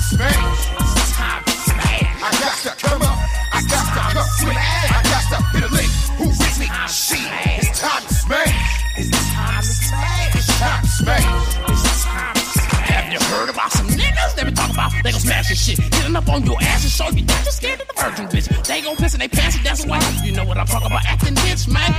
smash. It's time to smash. I got to come up. I got to come smash. I got to hit a lick. Who with me? Shit. It's time to smash. It's time to smash. It's time to smash. It's time to smash. Have you heard about some niggas? They be talking about they gon' smash this shit. Getting up on your ass and show you that you're scared of the virgin bitch. They gon' piss in they pants and that's why. You know what I'm talking about, acting bitch, man.